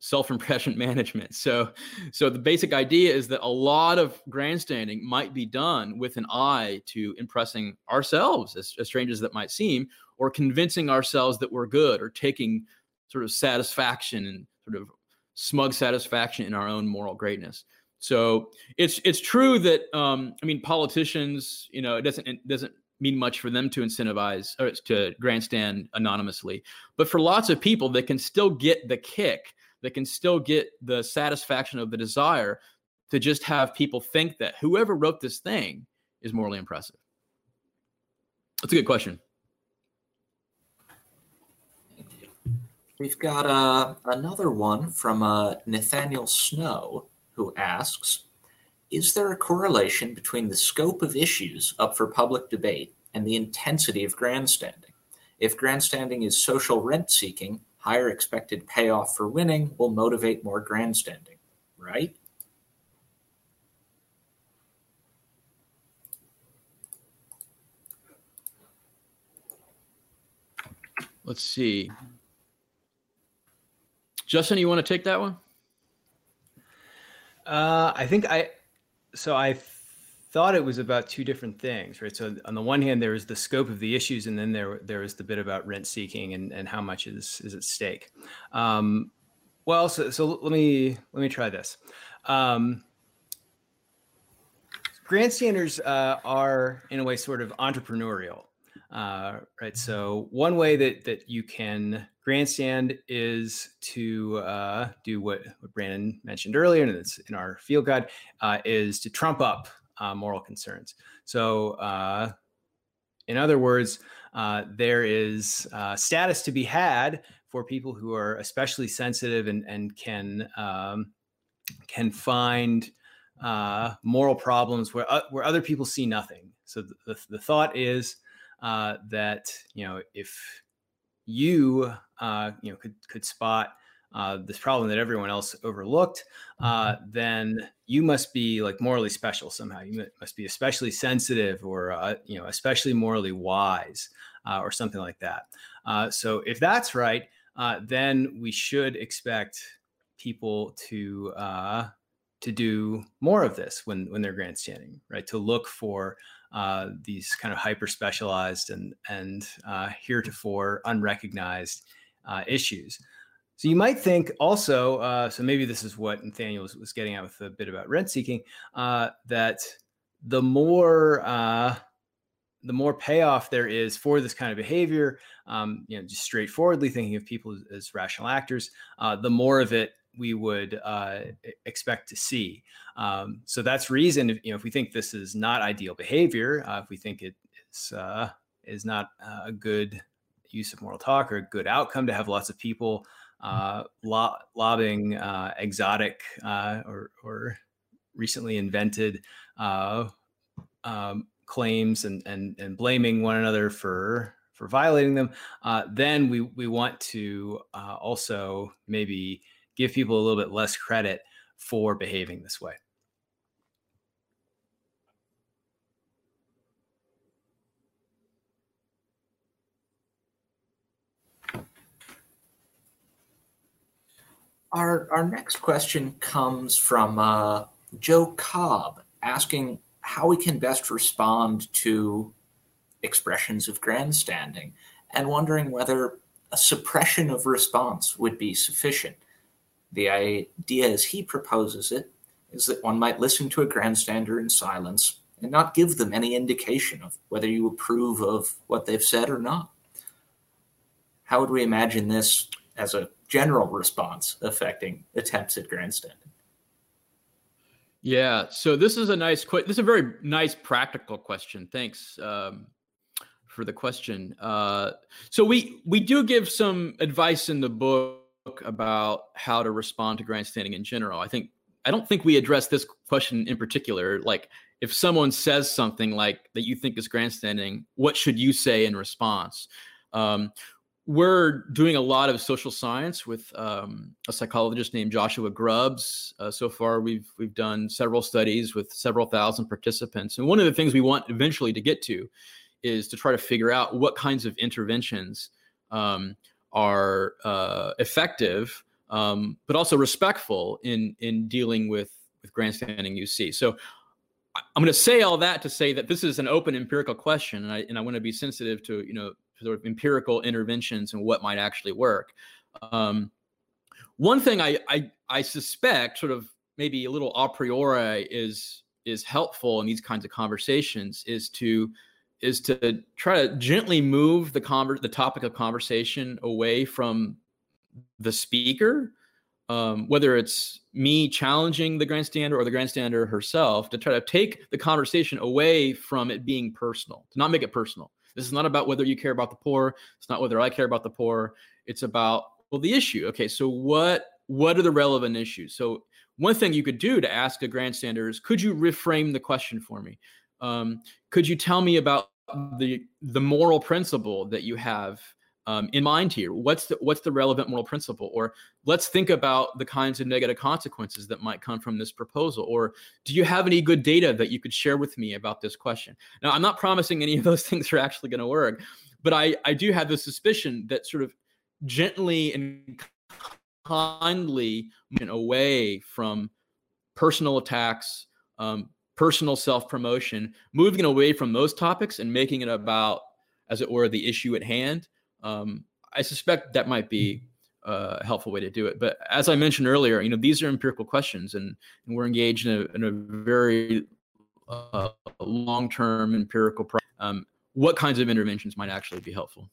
self-impression management. So the basic idea is that a lot of grandstanding might be done with an eye to impressing ourselves, as strange as that might seem, or convincing ourselves that we're good, or taking sort of satisfaction and sort of smug satisfaction in our own moral greatness. So it's true that politicians, it doesn't mean much for them to incentivize or to grandstand anonymously, but for lots of people, they can still get the kick. They can still get the satisfaction of the desire to just have people think that whoever wrote this thing is morally impressive. That's a good question. Thank you. We've got another one from Nathaniel Snow, who asks, is there a correlation between the scope of issues up for public debate and the intensity of grandstanding? If grandstanding is social rent-seeking, higher expected payoff for winning will motivate more grandstanding, right? Let's see. Justin, you want to take that one? I thought it was about two different things, right? So on the one hand, there is the scope of the issues, and then there is the bit about rent seeking and how much is at stake. So let me try this. Grandstanders are in a way sort of entrepreneurial, right? So one way that you can grandstand is to do what Brandon mentioned earlier, and it's in our field guide, is to trump up moral concerns. So in other words, there is status to be had for people who are especially sensitive and can find moral problems where other people see nothing. So the thought is that if you could spot this problem that everyone else overlooked, then you must be like morally special somehow. You must be especially sensitive, or especially morally wise, or something like that. So if that's right, then we should expect people to do more of this when they're grandstanding, right? To look for these kind of hyper specialized and heretofore unrecognized issues. So you might think also, so maybe this is what Nathaniel was getting at with a bit about rent seeking, that the more payoff there is for this kind of behavior, just straightforwardly thinking of people as rational actors, the more of it we would expect to see. So that's reason, if we think this is not ideal behavior, if we think it is not a good use of moral talk or a good outcome to have lots of people lobbing exotic or recently invented claims and blaming one another for violating them, then we want to also maybe give people a little bit less credit for behaving this way. Our next question comes from Joe Cobb, asking how we can best respond to expressions of grandstanding, and wondering whether a suppression of response would be sufficient. The idea, as he proposes it, is that one might listen to a grandstander in silence and not give them any indication of whether you approve of what they've said or not. How would we imagine this as a general response affecting attempts at grandstanding? Yeah, so this is a very nice practical question. Thanks for the question. So we do give some advice in the book about how to respond to grandstanding in general. I don't think we address this question in particular. Like, if someone says something like that you think is grandstanding, what should you say in response? We're doing a lot of social science with a psychologist named Joshua Grubbs. So far, we've done several studies with several thousand participants. And one of the things we want eventually to get to is to try to figure out what kinds of interventions are effective but also respectful in dealing with grandstanding UC. So I'm going to say all that to say that this is an open empirical question, and I want to be sensitive to, sort of empirical interventions and what might actually work. One thing I suspect, sort of maybe a little a priori, is helpful in these kinds of conversations is to try to gently move the topic of conversation away from the speaker, whether it's me challenging the grandstander or the grandstander herself, to try to take the conversation away from it being personal, to not make it personal. This is not about whether you care about the poor. It's not whether I care about the poor. It's about, well, the issue. Okay, so what are the relevant issues? So one thing you could do to ask a grandstander is, could you reframe the question for me? Could you tell me about the moral principle that you have in mind here? What's the relevant moral principle? Or let's think about the kinds of negative consequences that might come from this proposal. Or do you have any good data that you could share with me about this question? Now, I'm not promising any of those things are actually going to work, but I do have the suspicion that sort of gently and kindly away from personal attacks, personal self-promotion, moving away from those topics and making it about, as it were, the issue at hand. I suspect that might be a helpful way to do it. But as I mentioned earlier, these are empirical questions, and we're engaged in a very long-term empirical process. What kinds of interventions might actually be helpful?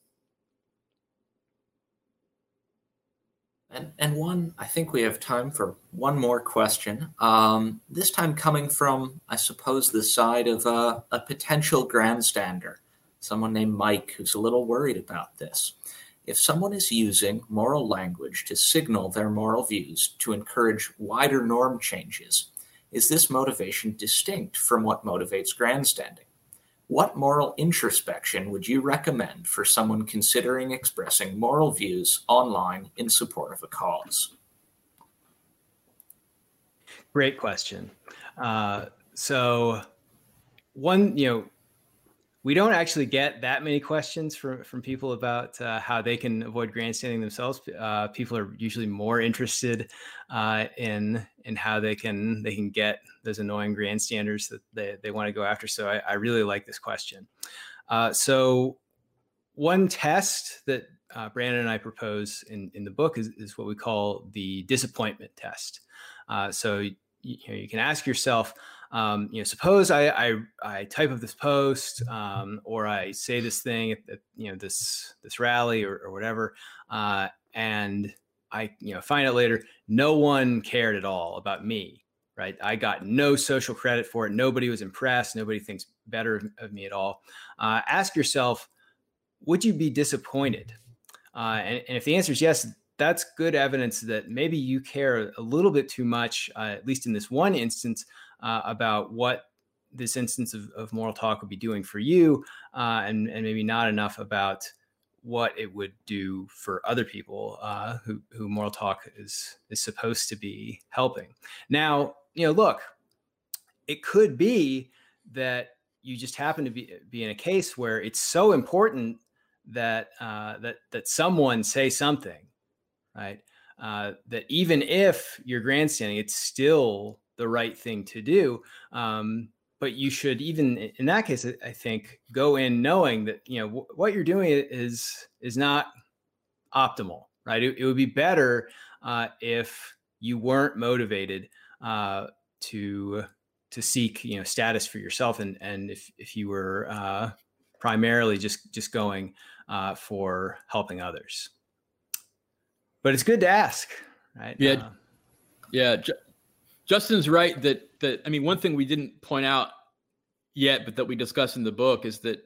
And I think we have time for one more question. This time coming from, I suppose, the side of a potential grandstander, someone named Mike, who's a little worried about this. If someone is using moral language to signal their moral views to encourage wider norm changes, is this motivation distinct from what motivates grandstanding? What moral introspection would you recommend for someone considering expressing moral views online in support of a cause? Great question. So one, we don't actually get that many questions from people about how they can avoid grandstanding themselves. People are usually more interested in how they can get those annoying grandstanders that they want to go after. So I really like this question. So one test that Brandon and I propose in the book is what we call the disappointment test. So you can ask yourself, suppose I type up this post, or I say this thing at this rally or whatever, and I find out later no one cared at all about me, right? I got no social credit for it. Nobody was impressed. Nobody thinks better of me at all. Ask yourself, would you be disappointed? And if the answer is yes, that's good evidence that maybe you care a little bit too much, at least in this one instance, about what this instance of Moral Talk would be doing for you, and maybe not enough about what it would do for other people who Moral Talk is supposed to be helping. Now, look, it could be that you just happen to be in a case where it's so important that someone say something, right? That even if you're grandstanding, it's still the right thing to do. But you should, even in that case, I think, go in knowing that, what you're doing is not optimal, right? It would be better if you weren't motivated to seek, status for yourself. And if you were primarily just going for helping others. But it's good to ask, right? Yeah. Justin's right that one thing we didn't point out yet, but that we discuss in the book is that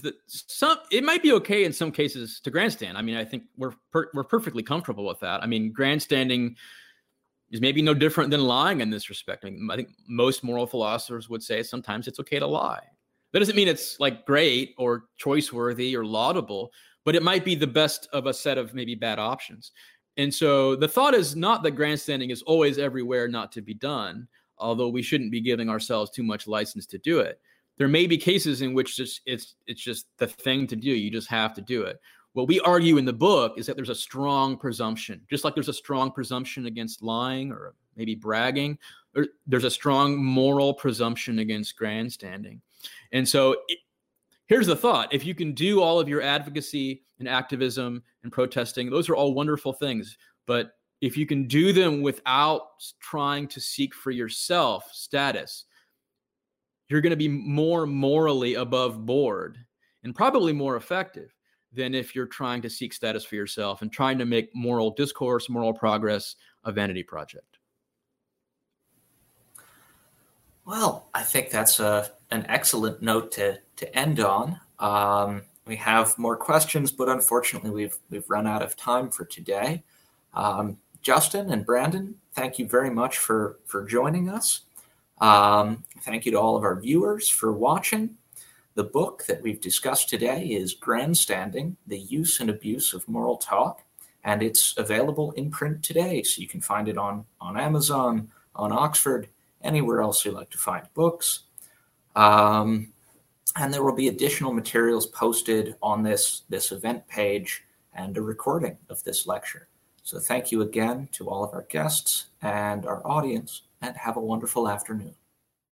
it might be okay in some cases to grandstand. I think we're perfectly comfortable with that. Grandstanding is maybe no different than lying in this respect. I think most moral philosophers would say sometimes it's okay to lie. That doesn't mean it's like great or choice-worthy or laudable, but it might be the best of a set of maybe bad options. And so the thought is not that grandstanding is always everywhere not to be done, although we shouldn't be giving ourselves too much license to do it. There may be cases in which it's just the thing to do. You just have to do it. what we argue in the book is that there's a strong presumption, just like there's a strong presumption against lying or maybe bragging, there's a strong moral presumption against grandstanding. And so here's the thought. If you can do all of your advocacy and activism and protesting, those are all wonderful things. But if you can do them without trying to seek for yourself status, you're going to be more morally above board and probably more effective than if you're trying to seek status for yourself and trying to make moral discourse, moral progress a vanity project. Well, I think that's an excellent note to end on. We have more questions, but unfortunately we've run out of time for today. Justin and Brandon, thank you very much for joining us. Thank you to all of our viewers for watching. The book that we've discussed today is Grandstanding, The Use and Abuse of Moral Talk, and it's available in print today. So you can find it on Amazon, on Oxford, anywhere else you like to find books. And there will be additional materials posted on this event page and a recording of this lecture. So thank you again to all of our guests and our audience, and have a wonderful afternoon.